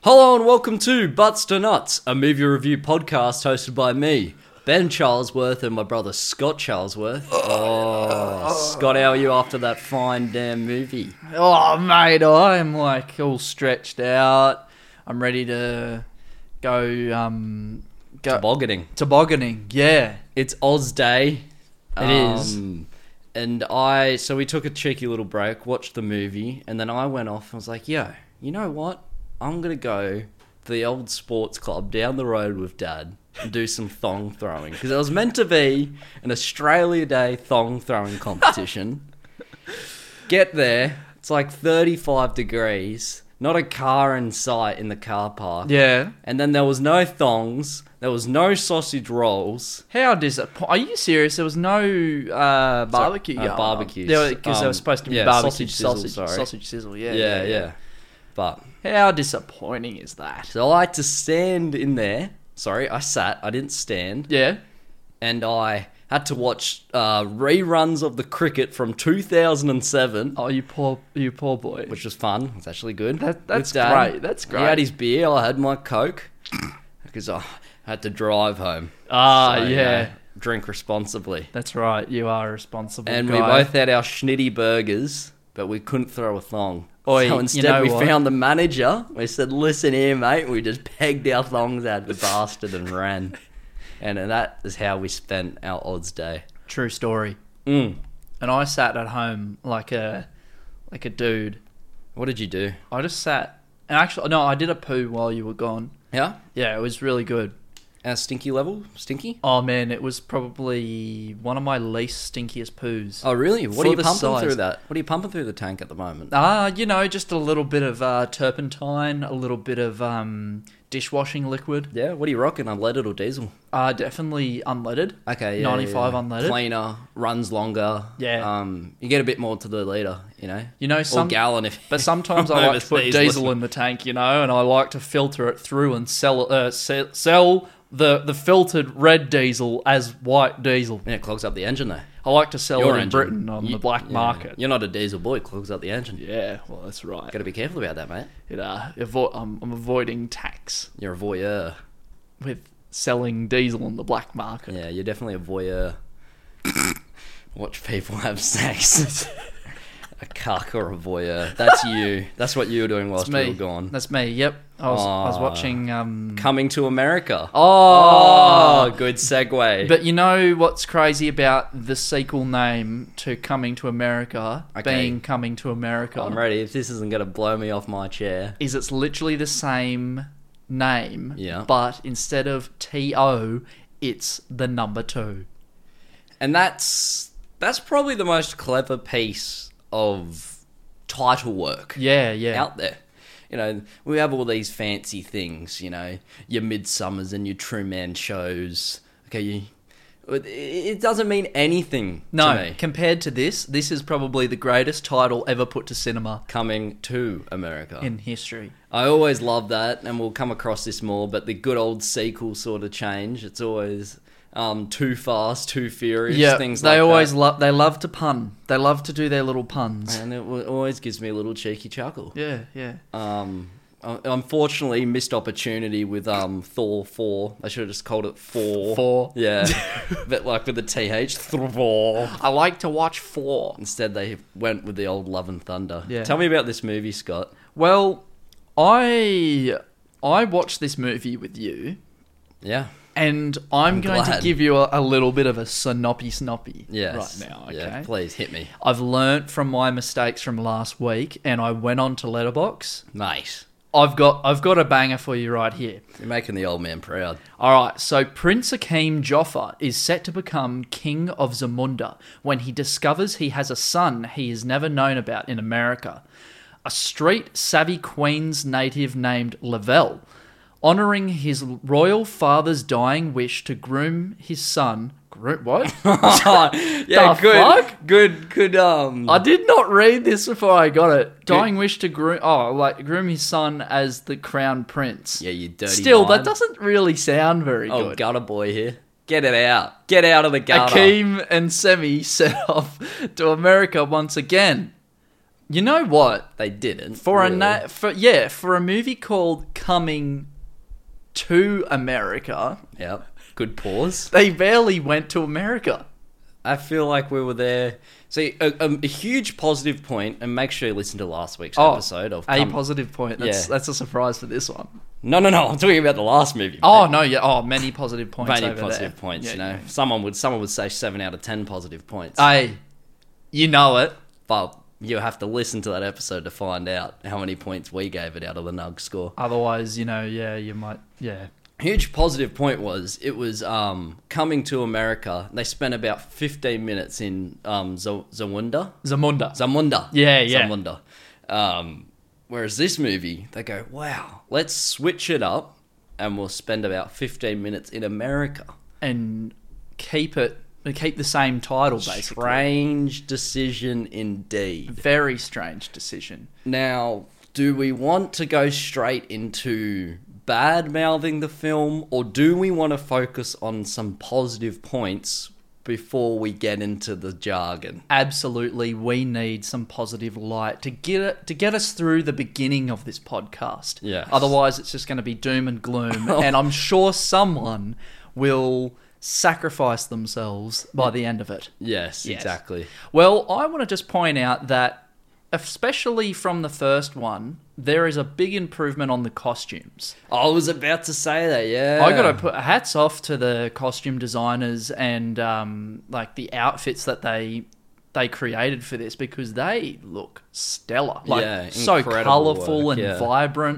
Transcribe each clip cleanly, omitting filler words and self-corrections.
Hello and welcome to Butts to Nuts, a movie review podcast hosted by me, Ben Charlesworth, and my brother Scott Charlesworth. Scott, how are you after that fine damn movie? Oh, mate, I'm like all stretched out. I'm ready to go, Tobogganing. Tobogganing, yeah. It's Oz Day. It is. And so we took a cheeky little break, watched the movie, and then I went off and was like, yo, you know what? I'm going to go to the old sports club down the road with Dad and do some thong throwing. Because it was meant to be an Australia Day thong throwing competition. Get there, it's like 35 degrees, not a car in sight in the car park. Yeah. And then there was no thongs, there was no sausage rolls. How disappointing. Are you serious? There was no barbecue going on? Barbecues. Because there was supposed to be barbecue sausage sizzle, Yeah. But how disappointing is that? so I had to stand in there. Sorry, I sat. I didn't stand. Yeah. And I had to watch reruns of the cricket from 2007, Oh, you poor boy. which was fun. It was actually good. That's With Dad. great. That's He great. had his beer. I had my Coke because I had to drive home. Ah, So, yeah. Drink responsibly. That's right. You are a responsible And guy. we both had our schnitty burgers, but we couldn't throw a thong. Oi, So you instead know we what? found the manager. We said, listen here, mate. We just pegged our thongs out the bastard and ran. And that is how we spent our odds day. True story. Mm. And I sat at home like a dude. What did you do? I just sat. And actually, no, I did a poo while you were gone. Yeah? Yeah, it was really good. Our stinky level? Stinky? Oh, man, it was probably one of my least stinkiest poos. Oh, really? What For are you the pumping size. through that? What are you pumping through the tank at the moment? Just a little bit of turpentine, a little bit of dishwashing liquid. Yeah? What are you rocking? Unleaded or diesel? Definitely unleaded. Okay, yeah. 95 yeah. unleaded. Cleaner, runs longer. Yeah. You get a bit more to the litre, you know? You know, Or gallon if... But sometimes I like to put overseas, diesel listen. in the tank, and I like to filter it through and sell the filtered red diesel as white diesel. Yeah, it clogs up the engine though. I like to sell Your it in engine. Britain on the black market. You're not a diesel boy, it clogs up the engine. Yeah, well, that's right. Got to be careful about that, mate. I'm avoiding tax You're a voyeur. with selling diesel on the black market. Yeah, you're definitely a voyeur. Watch people have sex. A cuck or a voyeur. That's you. That's what you were doing whilst That's we me. were gone. That's me. Yep. I was watching. Coming to America. Oh, Good segue. But you know what's crazy about the sequel name to Coming to America being Coming to America? I'm ready. If this isn't going to blow me off my chair. Is it's literally the same name, Yeah. but instead of T-O, it's the number 2. And that's probably the most clever piece of title work. Yeah. Out there. You know, we have all these fancy things, you know, your Midsummers and your True Man shows. Okay, it doesn't mean anything to No, me. compared to this is probably the greatest title ever put to cinema Coming to America. in history. I always love that, and we'll come across this more, but the good old sequel sort of change. It's always Too Fast, Too Furious, Yeah, things they like always that. they love to pun. They love to do their little puns. And it always gives me a little cheeky chuckle. Yeah. Unfortunately, missed opportunity with Thor 4. I should have just called it Thor. Four. Yeah. But like with the TH, Thor. I like to watch 4. Instead, they went with the old Love and Thunder. Yeah. Tell me about this movie, Scott. Well, I watched this movie with you, Yeah. and I'm going to glad. give you a little bit of a snoppy Yes. right now, okay? Yeah, please, hit me. I've learnt from my mistakes from last week, and I went on to Letterboxd. Mate, I've got a banger for you right here. you're making the old man proud. Alright, so Prince Akeem Joffa is set to become King of Zamunda when he discovers he has a son he has never known about in America. A street-savvy Queens native named Lavelle, honouring his royal father's dying wish to groom his son... What? Yeah, The good. fuck? Good. I did not read this before I got it. Dying wish to groom his son as the crown prince. Yeah, you dirty Still, that mind. doesn't really sound very Oh, good. gutter boy here. Get it out. Get out of the gutter. Akeem and Semi set off to America once again. You know what? They didn't. For really. for a movie called Coming to America, Yep. Good pause. they barely went to America. I feel like we were there. See, a huge positive point, and make sure you listen to last week's episode of positive point. That's a surprise for this one. No. I'm talking about the last movie. Oh no, yeah. Oh, many positive points. Many over positive there. points. Yeah, You know, yeah. someone would say 7 out of 10 positive points. You know it. But you have to listen to that episode to find out how many points we gave it out of the Nug score. Otherwise, you might. Yeah. Huge positive point was it was coming to America. They spent about 15 minutes in Zamunda. Zamunda. Yeah. Zamunda. Whereas this movie, they go, wow, let's switch it up and we'll spend about 15 minutes in America. And keep the same title, basically. Strange decision indeed. Very strange decision. Now, do we want to go straight into bad-mouthing the film, or do we want to focus on some positive points before we get into the jargon? Absolutely, we need some positive light to get us through the beginning of this podcast. Yes. Otherwise, it's just going to be doom and gloom, and I'm sure someone will sacrifice themselves by the end of it. Yes, exactly. Well, I want to just point out that, especially from the first one, there is a big improvement on the costumes. I was about to say that, yeah. I got to put hats off to the costume designers and like the outfits that they created for this, because they look stellar. Like, so colourful and vibrant.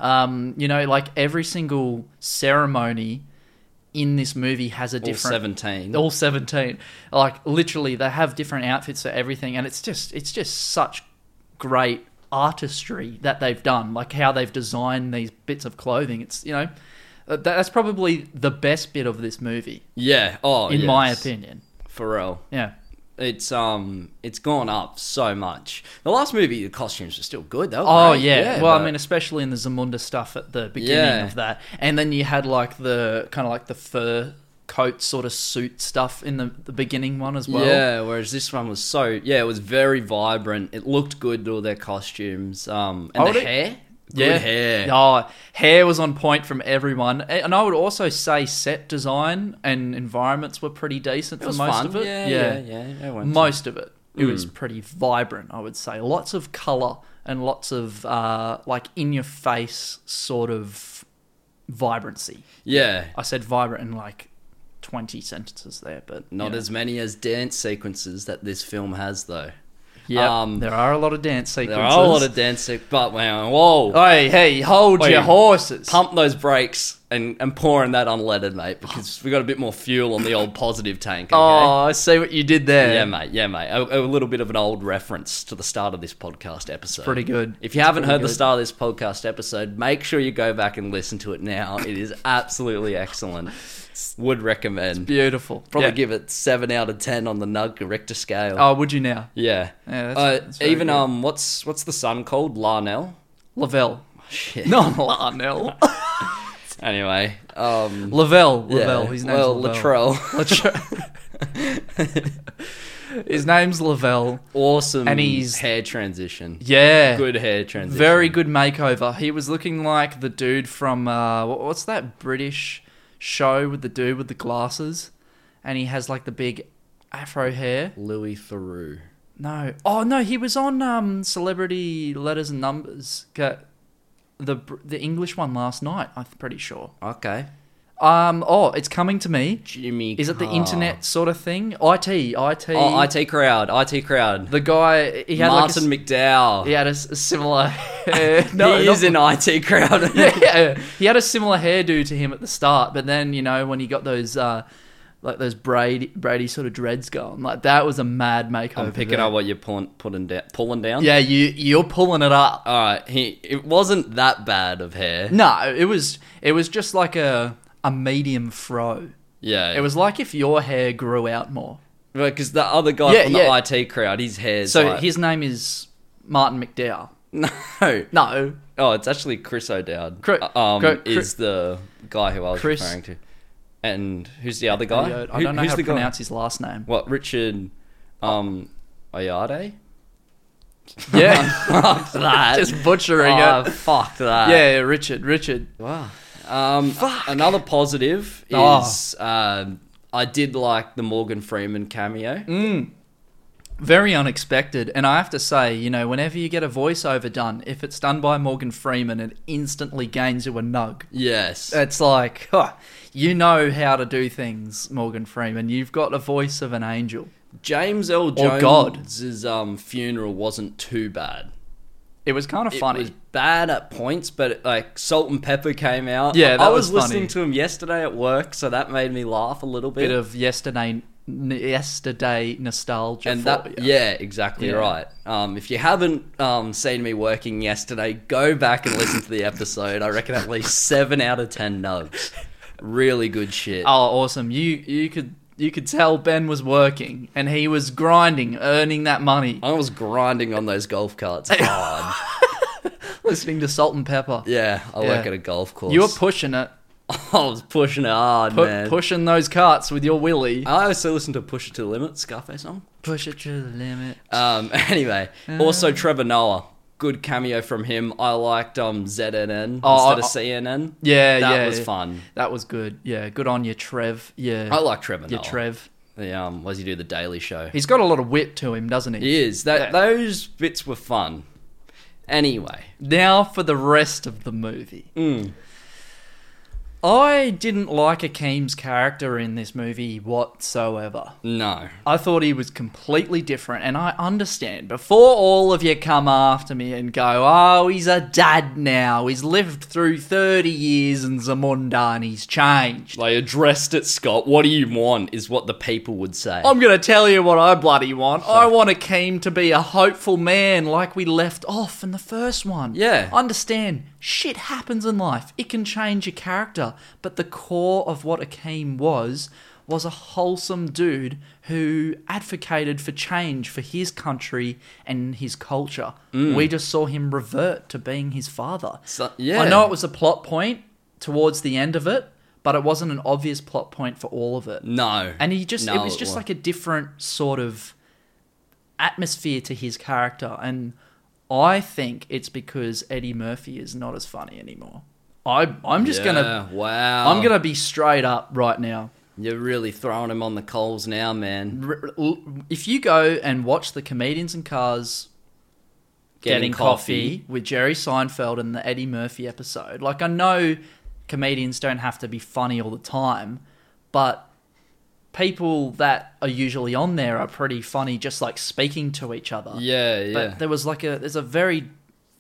Like every single ceremony in this movie has a different... All 17. Like, literally, they have different outfits for everything, and it's just such great artistry that they've done, like how they've designed these bits of clothing. It's, that's probably the best bit of this movie. Yeah. In my opinion. For real. Yeah. It's gone up so much. The last movie, the costumes were still good though. Oh right? yeah. Well, I mean, especially in the Zamunda stuff at the beginning of that, and then you had like the kind of like the fur coat sort of suit stuff in the beginning one as well. Yeah, whereas this one was it was very vibrant. It looked good, all their costumes. And the hair? Good hair. Oh, hair was on point from everyone. And I would also say set design and environments were pretty decent for most of it. Yeah. Most of it. It was pretty vibrant, I would say. Lots of colour and lots of like in-your-face sort of vibrancy. Yeah. I said vibrant in like 20 sentences there, but not as many as dance sequences that this film has, though. Yeah, there are a lot of dance sequences. There are a lot of dance sequences, but man, whoa! Hey, hold your horses! Pump those brakes and pour in that unleaded, mate, because we got a bit more fuel on the old positive tank. Okay? Oh, I see what you did there. Yeah, mate. A little bit of an old reference to the start of this podcast episode. Pretty good. If you haven't heard the start of this podcast episode, make sure you go back and listen to it now. It is absolutely excellent. Would recommend. It's beautiful. Probably give it 7 out of 10 on the Nug Richter scale. Oh, would you now? Yeah. That's even good. What's the son called? Lavelle. Lavelle. Oh, shit. Not Larnell. Anyway, Lavelle. His name's Latrell. His name's Lavelle. Awesome. And he's hair transition. Yeah. Good hair transition. Very good makeover. He was looking like the dude from what's that British show with the dude with the glasses, and he has like the big afro hair. Louis Theroux. No. Oh no, he was on Celebrity Letters and Numbers. The English one last night, I'm pretty sure. Okay. It's Coming to Me. Jimmy Is it the Carr. internet sort of thing? IT. Oh, IT Crowd. The guy, he had Martin McDowell. He had a similar hair. He is in IT Crowd. Yeah. He had a similar hairdo to him at the start, but then, when he got those like those Brady sort of dreads going, like that was a mad makeover. I'm picking up what you're pulling down. Yeah, you're pulling it up. All right. It wasn't that bad of hair. No, it was just like a medium fro. Yeah. It was like if your hair grew out more. Because the other guy from the IT Crowd, his hair's his name is Martin McDowell. No. Oh, it's actually Chris O'Dowd. Is the guy who I was referring to. And who's the other guy? I don't know how to pronounce his last name. What, Richard Oyade? Yeah. Fuck that. Just butchering Oh, it. fuck that. Yeah, Richard. Wow. Another positive Oh. is I did like the Morgan Freeman cameo. Very unexpected. And I have to say, you know, whenever you get a voiceover done, if it's done by Morgan Freeman, it instantly gains you a nug. Yes. It's like, you know how to do things, Morgan Freeman. You've got the voice of an angel. James L. Or God. Jones's funeral wasn't too bad. It was kind of funny. It was bad at points, but like Salt and Pepper came out. Yeah, that I was was listening funny. to him yesterday at work, so that made me laugh a little bit. Bit of yesterday nostalgia. And for that, you. yeah, exactly Yeah. right. If you haven't seen me working yesterday, go back and listen to the episode. I reckon at least 7 out of 10 nugs. Really good shit. Oh, awesome! You could tell Ben was working and he was grinding, earning that money, I was grinding on those golf carts hard. listening to Salt and Pepper. Yeah, I Yeah. work at a golf course. You were pushing it, I was pushing it hard, man. pushing those carts with your willy. I also listened to Push It to the Limit, Scarface song. Push it to the limit. Anyway, also Trevor Noah. Good cameo from him. I liked ZNN Oh, instead of CNN. Yeah, That yeah, was fun. That was good. Yeah, good on you, Trev. Yeah, I like Trevor you, Noah. Trev. The what does he do? The Daily Show. He's got a lot of wit to him, doesn't he? He is. That Yeah. Those bits were fun. Anyway. Now for the rest of the movie. I didn't like Akeem's character in this movie whatsoever. No. I thought he was completely different, and I understand. Before all of you come after me and go, oh, he's a dad now, he's lived through 30 years in Zamunda and he's changed. They addressed it, Scott. What do you want is what the people would say. I'm going to tell you what I bloody want. I want Akeem to be a hopeful man like we left off in the first one. Yeah. Understand, shit happens in life. It can change your character. But the core of what Akeem was a wholesome dude who advocated for change for his country and his culture. We just saw him revert to being his father. So, yeah. I know it was a plot point towards the end of it, but it wasn't an obvious plot point for all of it. No. And he just, No, it was just like a different sort of atmosphere to his character. And I think it's because Eddie Murphy is not as funny anymore. I'm just gonna, Wow. I'm gonna be straight up right now. You're really throwing him on the coals now, man. If you go and watch the Comedians in Cars Getting Coffee with Jerry Seinfeld and the Eddie Murphy episode, like, I know comedians don't have to be funny all the time, but people that are usually on there are pretty funny, just like speaking to each other. Yeah, yeah. But there's a very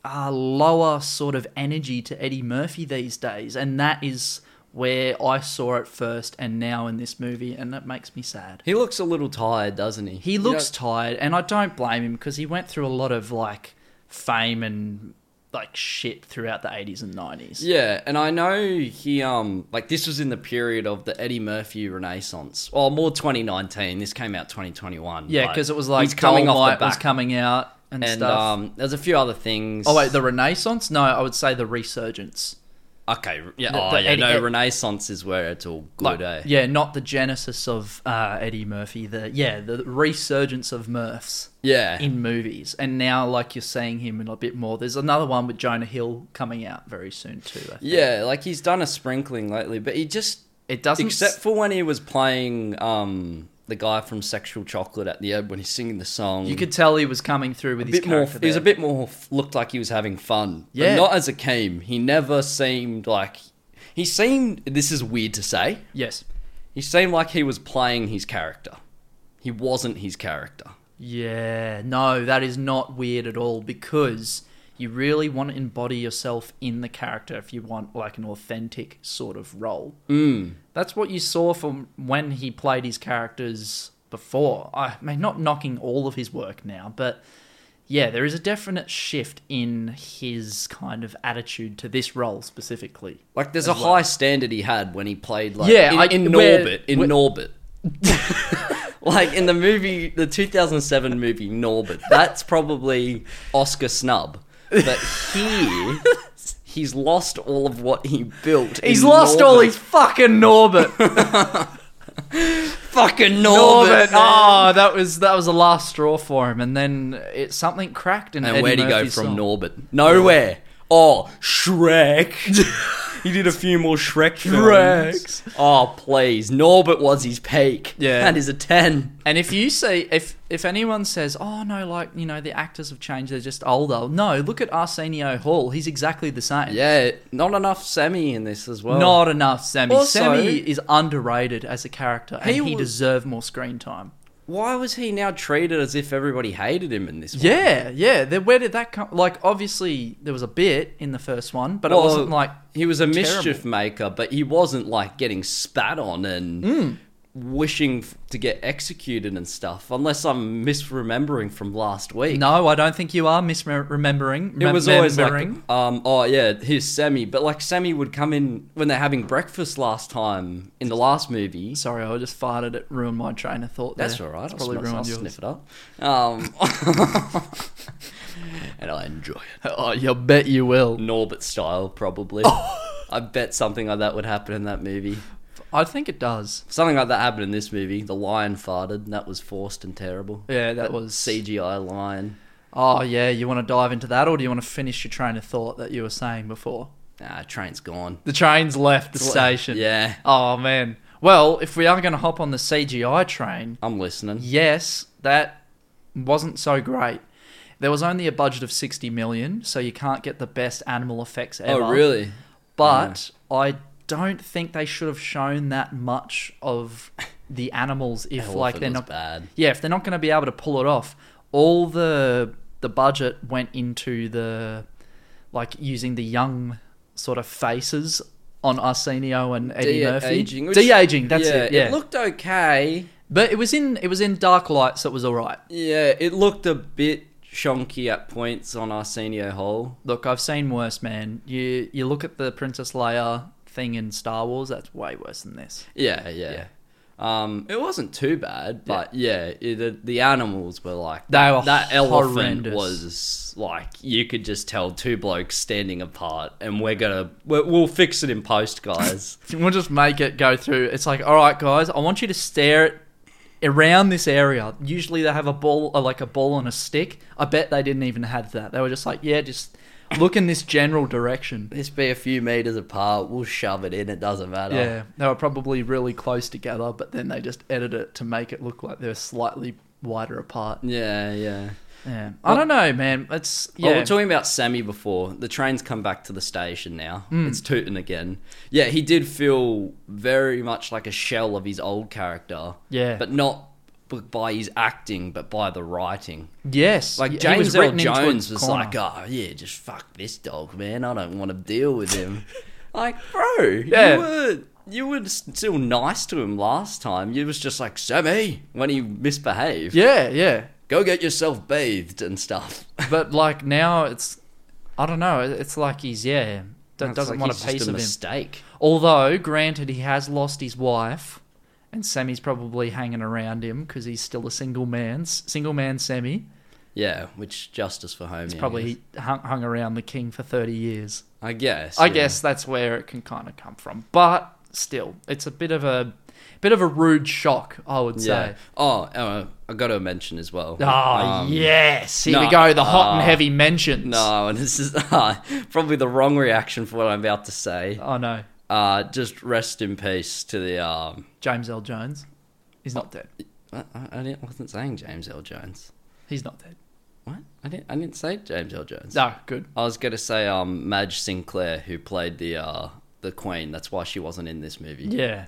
lower sort of energy to Eddie Murphy these days, and that is where I saw it first and now in this movie, and that makes me sad. He looks a little tired, doesn't he? He looks tired, and I don't blame him because he went through a lot of like fame and like shit throughout the 80s and 90s. Yeah, and I know he like this was in the period of the Eddie Murphy Renaissance. Well, more 2019. This came out 2021. Yeah, but because it was like he's coming off Dolomite the was back. coming out and stuff. There's a few other things. Oh wait, the Renaissance? No, I would say the Resurgence. Okay, yeah. The Eddie- Renaissance is where it's all good, eh? Yeah, not the genesis of Eddie Murphy. The resurgence of Murphs Yeah. in movies, and now like you're seeing him in a bit more. There's another one with Jonah Hill coming out very soon too. I think. Yeah, like he's done a sprinkling lately, but he just It doesn't. except for when he was playing the guy from Sexual Chocolate at the end when he's singing the song. you could tell he was coming through with a his bit more. character. He was a there. bit more. Looked like he was having fun. Yeah. But not as Akeem. He never seemed like. He seemed. This is weird to say. Yes. He seemed like he was playing his character. He wasn't his character. Yeah. No, that is not weird at all because you really want to embody yourself in the character if you want like an authentic sort of role. That's what you saw from when he played his characters before. I mean, not knocking all of his work now, but yeah, there is a definite shift in his kind of attitude to this role specifically. Like there's As a well. high standard he had when he played like Yeah, in Norbit. In Norbit. Like in the movie, the 2007 movie Norbit. That's probably Oscar snub. But here, he's lost all of what he built. He's in lost Norbit. all his fucking Norbit. Fucking Norbert. Oh, that was the last straw for him, and then something cracked. And Eddie where'd he go Murphy's from song. Norbert? Nowhere. Oh, Shrek. He did a few more Shrek films. Oh, please. Norbert was his peak. Yeah. That is a 10. And if you say, if anyone says, oh no, like, you know, the actors have changed, they're just older. No, look at Arsenio Hall. He's exactly the same. Yeah, not enough Sammy in this as well. Not enough Sammy. Also- Sammy is underrated as a character, and he was- deserved more screen time. Why was he now treated as if everybody hated him in this one? Yeah. Where did that come? Like, obviously, there was a bit in the first one, but it Well, wasn't like he was a terrible. mischief maker, but he wasn't like getting spat on and wishing to get executed and stuff. Unless I'm misremembering from last week. No, I don't think you are misremembering. It was always like, remembering. here's Sammy. But like Sammy would come in when they're having breakfast last time in the last movie. Sorry, I just farted. It ruined my train of thought. That's there. all right. It's I'll, probably I'll ruined yours. sniff it up. And I enjoy it. Oh, you bet you will. Norbert style, probably. I bet something like that would happen in that movie. I think it does. Something like that happened in this movie. The lion farted, and that was forced and terrible. Yeah, that was CGI lion. Oh yeah, you want to dive into that, or do you want to finish your train of thought that you were saying before? Nah, train's gone. The train's left the station. Yeah, Oh man. Well, if we are going to hop on the CGI train, I'm listening. yes, that wasn't so great. There was only a budget of 60 million, so you can't get the best animal effects ever. Oh, really? But I don't think they should have shown that much of the animals if Elephant like they're was not bad. Yeah, if they're not going to be able to pull it off. All the budget went into the like using the young sort of faces on Arsenio and Eddie Murphy. De-aging, which- De-aging, that's it. Yeah. It looked okay. But it was in dark light, so it was all right. Yeah, it looked a bit shonky at points on Arsenio Hall. Look, I've seen worse, man. You look at the Princess Leia thing in Star Wars, that's way worse than this. Yeah. It wasn't too bad, but the animals were like They were that elephant horrendous. was like you could just tell two blokes standing apart, and we'll fix it in post, guys. We'll just make it go through. It's like, all right, guys, I want you to stare around this area. Usually they have a ball on a stick. I bet they didn't even have that. They were just like, yeah, just look in this general direction. Just be a few meters apart. We'll shove it in. It doesn't matter. Yeah, they were probably really close together, but then they just edited it to make it look like they're slightly wider apart. Yeah. Yeah, I don't know, man. It's Oh, we're talking about Sammy before. The train's come back to the station now. It's tooting again. Yeah, he did feel very much like a shell of his old character. Yeah. But not by his acting, but by the writing. Yes, Like he James was L. written into a Jones was corner. like, oh, yeah, just fuck this dog, man. I don't want to deal with him. Like, bro, Yeah. you were still nice to him last time. You was just like, Sammy, when he misbehaved. Yeah. Go get yourself bathed and stuff. But like now, it's I don't know. It's like he's It's doesn't like want he's a piece just of him. mistake. Although, granted, he has lost his wife, and Sammy's probably hanging around him because he's still a single man. Single man Sammy. Yeah, which justice for Homie. He's probably hung around the king for 30 years. I guess. I yeah. guess that's where it can kind of come from. But still, it's a bit of a rude shock, I would Yeah. say. Oh, I got to mention as well. Oh, yes. Here we no, go. The hot and heavy mentions. No, and this is probably the wrong reaction for what I'm about to say. Oh, no. Just rest in peace to the. James L. Jones. He's not dead. I wasn't saying James L. Jones. He's not dead. What? I didn't say James L. Jones. No, good. I was going to say Madge Sinclair, who played the Queen. That's why she wasn't in this movie. Yeah.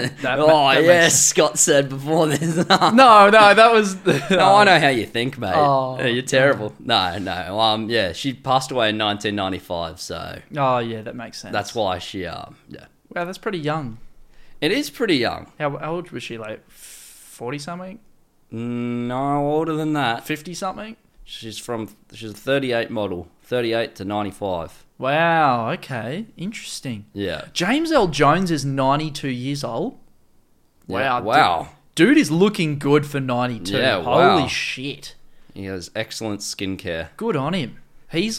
That yes, Scott said before this. No, that was... No, I know how you think, mate. Oh, You're terrible. No. Yeah, she passed away in 1995, so Oh, yeah, that makes sense. that's why she. Yeah, Wow, that's pretty young. it is pretty young. How old was she? Like 40-something? No, older than that. 50-something? She's a 38 model, 38 to 95. Wow, okay. Interesting. Yeah. James L. Jones is 92 years old. Yeah, Wow. wow. Dude is looking good for 92. Yeah, wow. Holy shit. He has excellent skincare. Good on him. He's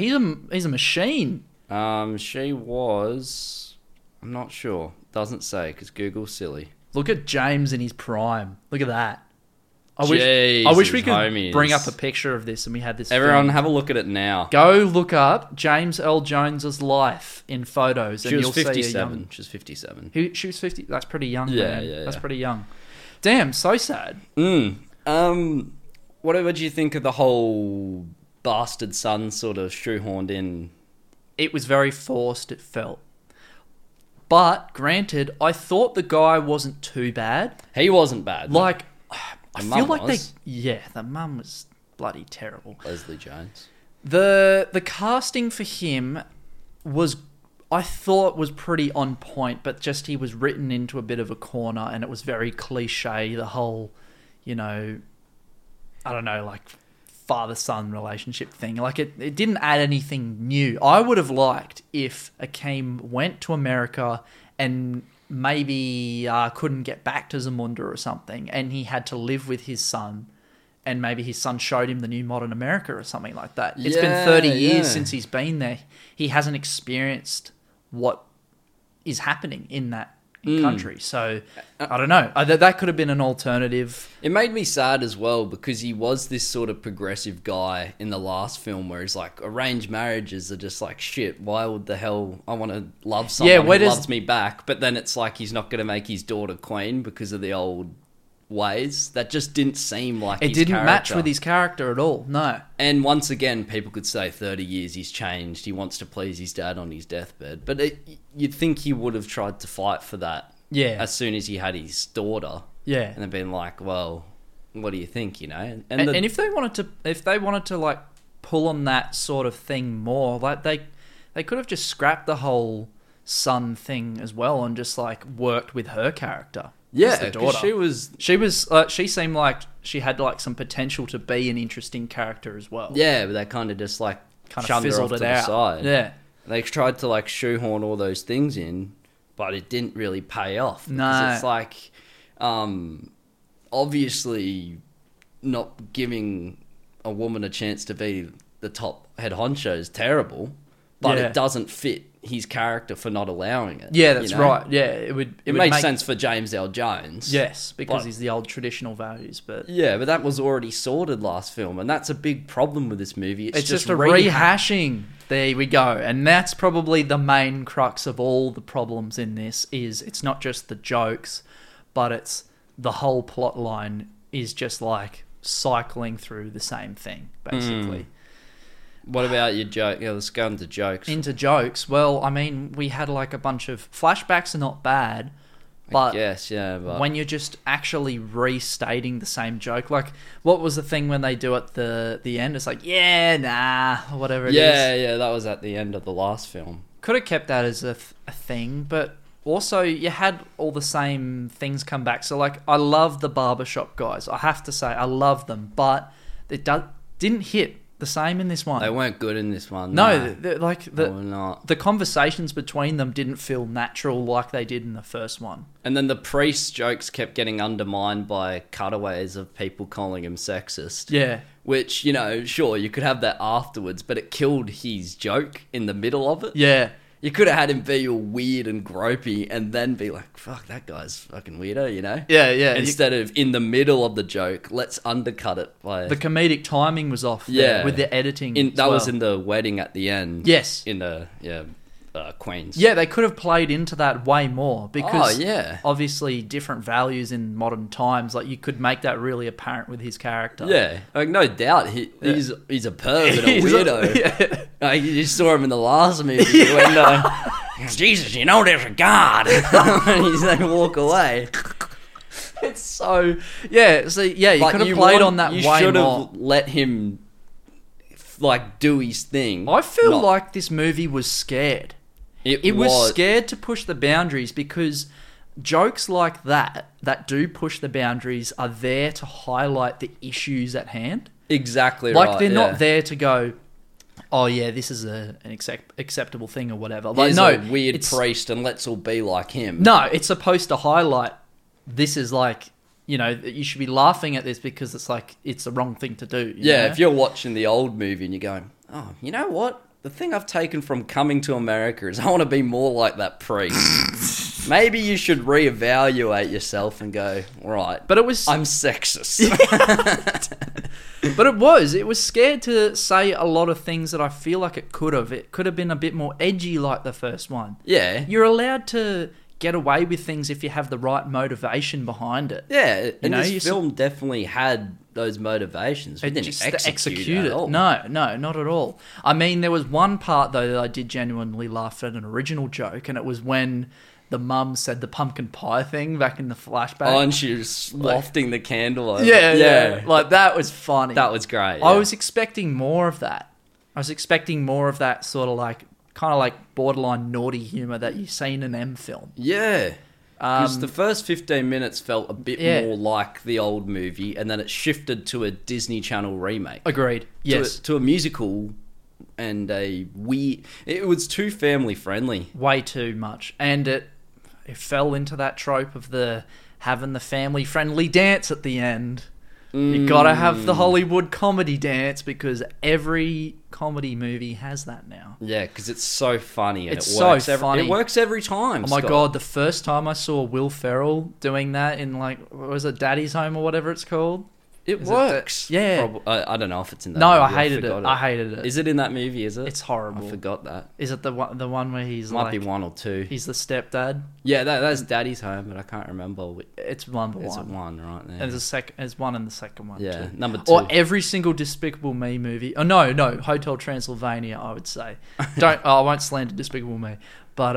a machine. She was. I'm not sure. Doesn't say because Google's silly. Look at James in his prime. Look at that. I Jesus, wish we could homies. bring up a picture of this and we had this. Everyone, filmed. have a look at it now. Go look up James Earl Jones's life in photos, She and was you'll see a 57. young. She was 57. She was 50. That's pretty young. Yeah, man. yeah, That's yeah. pretty young. Damn, so sad. Whatever do you think of the whole bastard son sort of shoehorned in? It was very forced. It felt. But granted, I thought the guy wasn't too bad. He wasn't bad. Like, I The feel mum like was. the mum was bloody terrible. Leslie Jones. The casting for him was, I thought, was pretty on point, but just he was written into a bit of a corner, and it was very cliche. The whole, you know, I don't know, like father-son relationship thing. Like it didn't add anything new. I would have liked if Akeem went to America and maybe couldn't get back to Zamunda or something, and he had to live with his son, and maybe his son showed him the new modern America or something like that. It's been 30 years since he's been there. He hasn't experienced what is happening in that country. So, I don't know. That could have been an alternative. It made me sad as well because he was this sort of progressive guy in the last film where he's like, arranged marriages are just like shit. Why would the hell I want to love someone who loves me back? But then it's like he's not going to make his daughter queen because of the old ways. That just didn't seem like It didn't match with his character at all. No. And once again, people could say 30 years he's changed. He wants to please his dad on his deathbed. But you'd think he would have tried to fight for that as soon as he had his daughter. Yeah. And then been like, well, what do you think, you know? And if they wanted to like pull on that sort of thing more, like they could have just scrapped the whole son thing as well and just like worked with her character. Yeah, the because daughter. She seemed like she had like some potential to be an interesting character as well. Yeah, but they kind of just like Kind of shunned her off fizzled to it the out. side. Yeah. They tried to like shoehorn all those things in, but it didn't really pay off. No. Because it's like, obviously not giving a woman a chance to be the top head honcho is terrible, but Yeah. it doesn't fit his character for not allowing it. Yeah, that's you know? right. Yeah, it would Made sense for James L. Jones. Yes, because But- he's the old traditional values, but Yeah, but that was already sorted last film, and that's a big problem with this movie. it's just a rehashing. There we go. And that's probably the main crux of all the problems in this is it's not just the jokes, but it's the whole plot line is just like cycling through the same thing, basically. What about your joke? Yeah, let's go into jokes. Into jokes, well, I mean, we had like a bunch of flashbacks are not bad, but Yes, yeah, but when you're just actually restating the same joke, like what was the thing when they do at the end? It's like, yeah, nah, or whatever it is. yeah, that was at the end of the last film. Could have kept that as a thing, but also you had all the same things come back. So like, I love the barbershop guys. I have to say, I love them, but it didn't hit the same in this one. They weren't good in this one. No, They were not. the conversations between them didn't feel natural like they did in the first one. And then the priest jokes kept getting undermined by cutaways of people calling him sexist. Yeah. Which, you know, sure, you could have that afterwards, but it killed his joke in the middle of it. Yeah. You could have had him be all weird and gropey and then be like, fuck, that guy's fucking weirdo, you know? Yeah, yeah. Instead of in the middle of the joke, let's undercut it by... The comedic timing was off there with the editing. That was in the wedding at the end. Yes. In the, Queens. Yeah, they could have played into that way more because yeah. obviously different values in modern times. Like you could make that really apparent with his character. Yeah, like no doubt he's a perv and a weirdo. Like, you just saw him in the last movie when Jesus, you know there's a God, and he's like walk away. It's so you Like, could have played on that you way should more. have let him like do his thing. I feel like this movie was scared. it was scared to push the boundaries because jokes like that do push the boundaries are there to highlight the issues at hand. exactly Like right. they're yeah. not there to go, oh yeah, this is an acceptable thing or whatever. Like He's no, a weird it's, priest, and let's all be like him. No, it's supposed to highlight this is like, you know, you should be laughing at this because it's like it's the wrong thing to do. You know? If you're watching the old movie and you're going, oh, you know what? The thing I've taken from Coming to America is I want to be more like that priest. Maybe you should reevaluate yourself and go, right, But it was, I'm sexist. but it was scared to say a lot of things that I feel like it could have. It could have been a bit more edgy like the first one. Yeah. You're allowed to get away with things if you have the right motivation behind it. Yeah, and know, this film definitely had those motivations. We didn't Just execute it at all. No, not at all. I mean, there was one part though that I did genuinely laugh at, an original joke, and it was when the mum said the pumpkin pie thing back in the flashback. Oh, and she was wafting the candle over. Yeah. Like, that was funny. That was great. I yeah. was expecting more of that. I was expecting more of that sort of like, kind of like borderline naughty humour that you see in an M film. Yeah. Because the first 15 minutes felt a bit Yeah. more like the old movie, and then it shifted to a Disney Channel remake. Agreed. Yes. To a musical and a weird... It was too family friendly. Way too much. And it fell into that trope of the having the family friendly dance at the end. You gotta have the Hollywood comedy dance because every comedy movie has that now. Yeah, because it's so funny and It's it works. so funny. It works every time. Oh my Scott. god, the first time I saw Will Ferrell doing that in, like, what was it, Daddy's Home or whatever it's called? It Is works. Yeah. I don't know if it's in that No, movie. I hated it. forgot I hated it. Is it in that movie, is it? It's horrible. I forgot that. Is it the one where he's Might like... be one or two. He's the stepdad? Yeah, that's Daddy's Home, but I can't remember. It's number It's one. one, right there. And there's one in the second one, Yeah, too. number two. Or every single Despicable Me movie. Oh, no, Hotel Transylvania, I would say. I won't slander Despicable Me. But,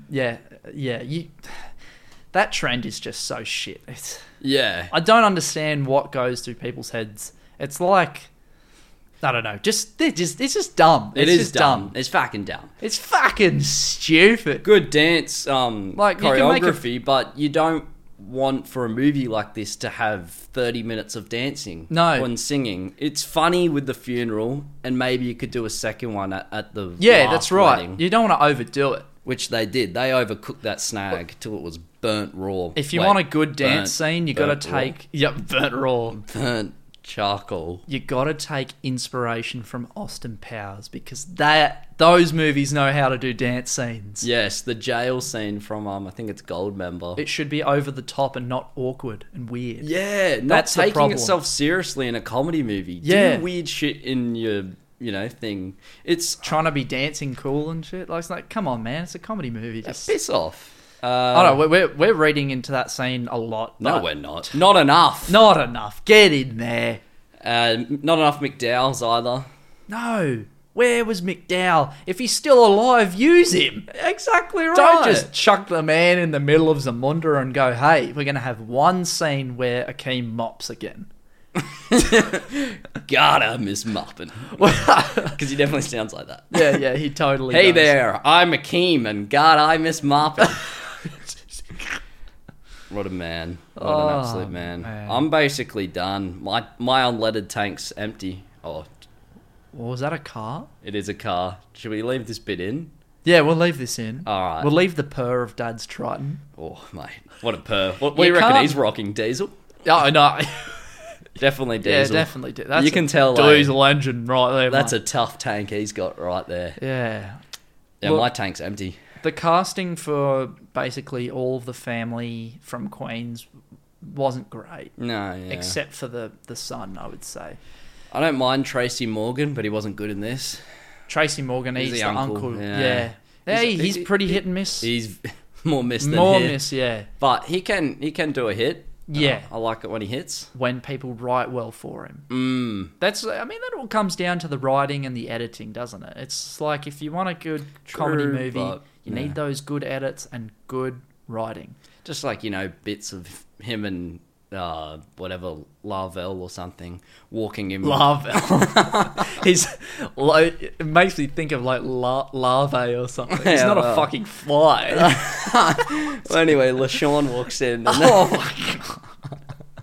that trend is just so shit. Yeah. I don't understand what goes through people's heads. It's like, I don't know, it's just dumb. It It's is just dumb. It's fucking dumb. It's fucking stupid. Good dance Like, you can make choreography, but you don't want for a movie like this to have 30 minutes of dancing No. singing. It's funny with the funeral, and maybe you could do a second one at the Yeah, last that's right. wedding, You don't want to overdo it. which they did. They overcooked that snag till it was burnt raw. If you Wait, want a good dance burnt- scene, you got to burnt raw? take... Yep, burnt raw. burnt charcoal. You got to take inspiration from Austin Powers because those movies know how to do dance scenes. Yes, the jail scene from I think it's Goldmember. It should be over the top and not awkward and weird. Yeah, not That's the taking problem. itself seriously in a comedy movie. Yeah. Do weird shit in your, thing. It's Trying to be dancing cool and shit. Like, it's like, come on, man, it's a comedy movie. Just... piss off. I don't know, we're reading into that scene a lot. No, but we're not. Not enough. not enough. Get in there. Not enough McDowell's either. No. Where was McDowell? If he's still alive, use him. Exactly right. Don't just chuck the man in the middle of Zamunda and go, hey, we're going to have one scene where Akeem mops again. Gotta miss mopping. Because he definitely sounds like that. Yeah, he totally Hey does. there, I'm Akeem, and God, I miss mopping. What a man. What an Oh, absolute man. man. I'm basically done. My unleaded tank's empty. Oh, Well, was that a car? it is a car. Should we leave this bit in? Yeah, we'll leave this in. All right. We'll leave the purr of Dad's Triton. Oh, mate. What a purr. What do You you reckon can't- he's rocking? Diesel? Oh, no. Definitely Yeah, diesel. definitely. That's You can tell, diesel engine right there. That's mate. a tough tank he's got right there. Yeah. Yeah, Look- my tank's empty. The casting for basically all of the family from Queens wasn't great. No, yeah. Except for the son, I would say. I don't mind Tracy Morgan, but he wasn't good in this. Tracy Morgan, he's the uncle. yeah. Yeah, he's He- pretty hit and miss. He's more miss than More hit. miss, yeah. But he can do a hit. Yeah. I like it when he hits. When people write well for him. That all comes down to the writing and the editing, doesn't it? It's like if you want a good comedy True, movie, but, you need those good edits and good writing. Just like, bits of him and whatever, Lavelle or something, walking him. Larvae. It makes me think of like larvae or something. He's Yeah, not a well. fucking fly. Well, anyway, LaShawn walks in. And Oh my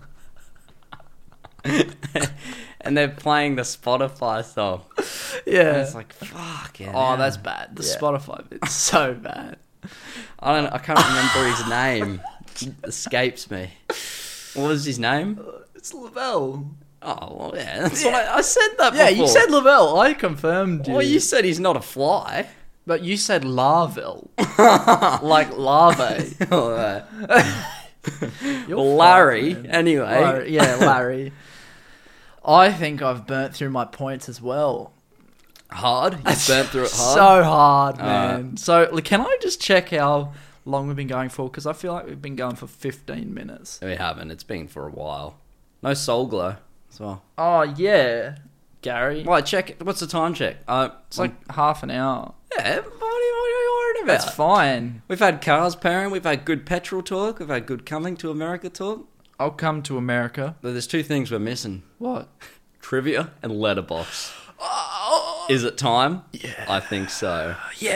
god. and they're playing the Spotify song. Yeah. It's like, fuck yeah. Oh, that's bad. The Yeah. Spotify bit's so bad. I can't remember his name. It escapes me. What was his name? It's Lavelle. Oh, well, yeah. That's what I said that Yeah, before. you said Lavelle. I confirmed you. Well, you said he's not a fly. But you said Larville. Like larvae. Alright. You're Larry, fucked, man. anyway. Larry, yeah, Larry. I think I've burnt through my points as well. Hard? You burnt through it hard? So hard, man. So, like, can I just check how long we've been going for? Because I feel like we've been going for 15 minutes. We haven't. It's been for a while. No Soul Glow as well. Oh, yeah, Gary. Why, check it. What's the time check? It's like half an hour. Yeah, what are you worried about? That's fine. We've had cars pairing, we've had good petrol talk, we've had good coming to America talk. I'll come to America. But there's two things we're missing. What? Trivia and letterbox. Is it time? Yeah. I think so.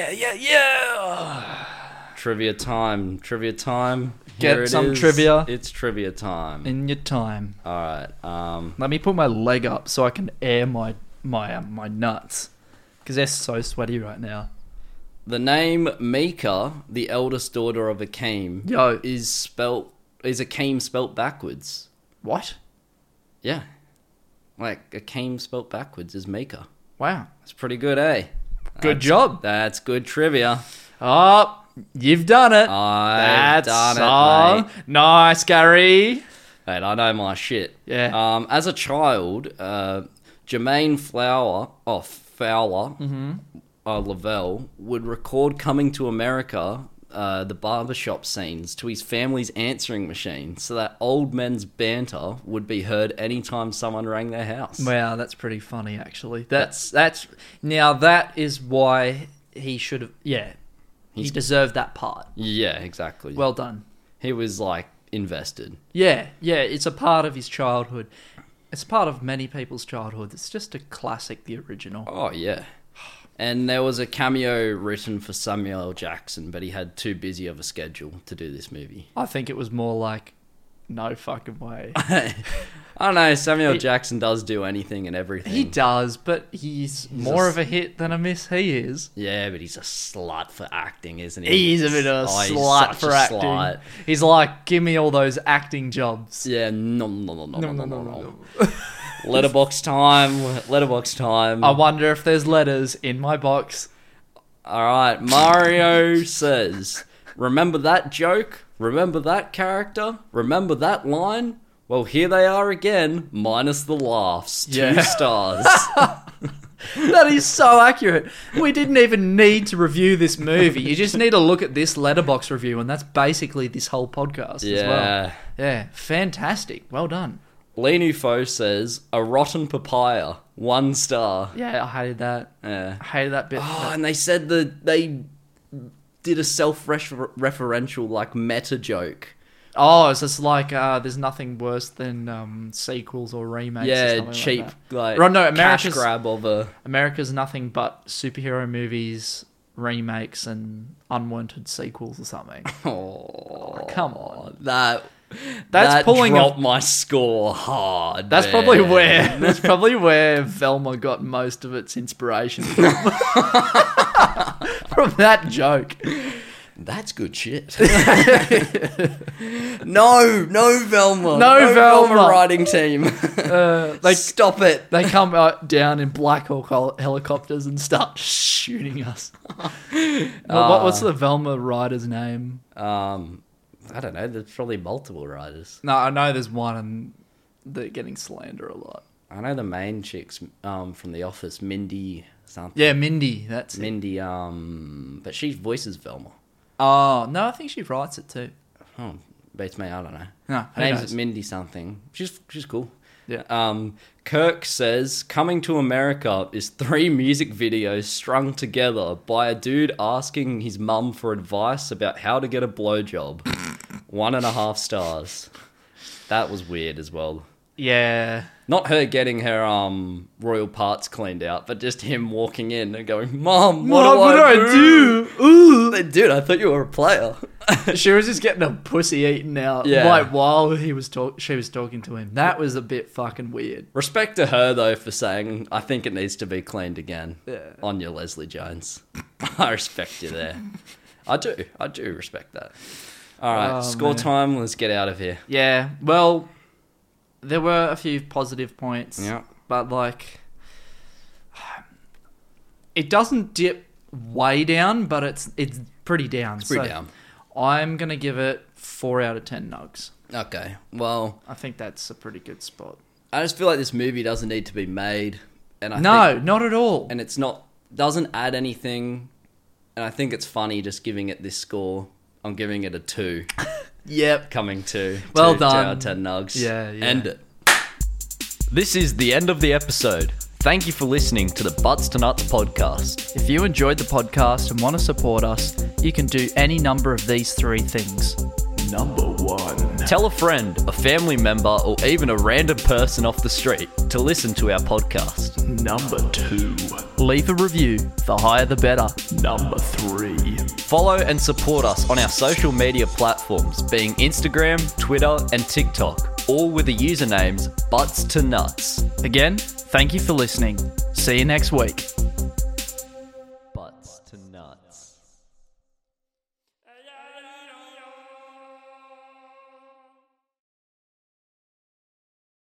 Yeah. Trivia time. Get Here it some is. trivia. It's trivia time. In your time. Alright, Let me put my leg up so I can air my nuts. Because they're so sweaty right now. the name Mika, the eldest daughter of Akeem, Yo. is Akeem spelt backwards. What? Yeah. Like, Akeem spelt backwards is Mika. Wow. That's pretty good, eh? Good job. That's good trivia. Oh, you've done it. I've done it, mate. Nice, Gary. Mate, I know my shit. Yeah. As a child, Jermaine Fowler, Lavelle, would record Coming to America, the barbershop scenes, to his family's answering machine, so that old men's banter would be heard anytime someone rang their house. Wow, that's pretty funny, actually. That's now that is why he should have. Yeah, he deserved that part. Yeah, exactly. Well done. He was, like, invested. Yeah, it's a part of his childhood. It's part of many people's childhood. It's just a classic, the original. Oh, yeah. And there was a cameo written for Samuel L. Jackson, but he had too busy of a schedule to do this movie. I think it was more like, no fucking way. I don't know, Samuel Jackson does do anything and everything. He does, but he's more of a hit than a miss. He is. Yeah, but he's a slut for acting, isn't he? He's a bit of a he's slut such for a acting. slut. He's like, give me all those acting jobs. Yeah, no. Letterbox time. I wonder if there's letters in my box. Alright, Mario says, remember that joke? Remember that character? Remember that line? Well, here they are again, minus the laughs. 2 stars. That is so accurate. We didn't even need to review this movie. You just need to look at this letterbox review, and that's basically this whole podcast as well. Yeah, fantastic. Well done. Lenu Fo says, a rotten papaya, 1 star. Yeah, I hated that. Yeah. I hated that bit. Oh, and they said that they did a self-referential, like, meta joke. Oh, it's just like there's nothing worse than sequels or remakes. Or Yeah, something cheap, like like no, cash grab of a... America's nothing but superhero movies, remakes, and unwanted sequels or something. Oh, come on. That pulling dropped my score hard. That's man. probably where Velma got most of its inspiration from. From that joke. That's good shit. No Velma. No Velma. writing team. Stop it. They come out down in Black Hawk helicopters and start shooting us. What's the Velma writer's name? I don't know. There's probably multiple writers. No, I know there's one and they're getting slander a lot. I know the main chicks from The Office, Mindy something. Yeah, Mindy. That's it. Mindy, but she voices Velma. Oh, no, I think she writes it too. Oh, beats me. I don't know. No, Her name's Mindy something. She's cool. Yeah. Kirk says, Coming to America is 3 music videos strung together by a dude asking his mum for advice about how to get a blowjob. 1.5 stars. That was weird as well. Yeah. Not her getting her royal parts cleaned out, but just him walking in and going, Mom, what do I do? Ooh. Dude, I thought you were a player. She was just getting a pussy eaten out, Yeah. like while she was talking to him. That was a bit fucking weird. Respect to her, though, for saying, I think it needs to be cleaned again. Yeah. On your Leslie Jones. I respect you there. I do respect that. All right, score time. Let's get out of here. Yeah, well, there were a few positive points. Yeah. But, like, it doesn't dip way down, but it's pretty down. It's pretty down. I'm going to give it 4 out of 10 nugs. Okay, well, I think that's a pretty good spot. I just feel like this movie doesn't need to be made, and not at all. And it's doesn't add anything, and I think it's funny just giving it this score. I'm giving it a 2. Yep. Coming to well 2 done. out of 10 nugs. Yeah. End it. This is the end of the episode. Thank you for listening to the Butts to Nuts podcast. If you enjoyed the podcast and want to support us, you can do any number of these 3 things. Number 1. Tell a friend, a family member, or even a random person off the street to listen to our podcast. Number 2. Leave a review. The higher the better. Number 3. Follow and support us on our social media platforms, being Instagram, Twitter, and TikTok, all with the usernames Butts to Nuts. Again, thank you for listening. See you next week.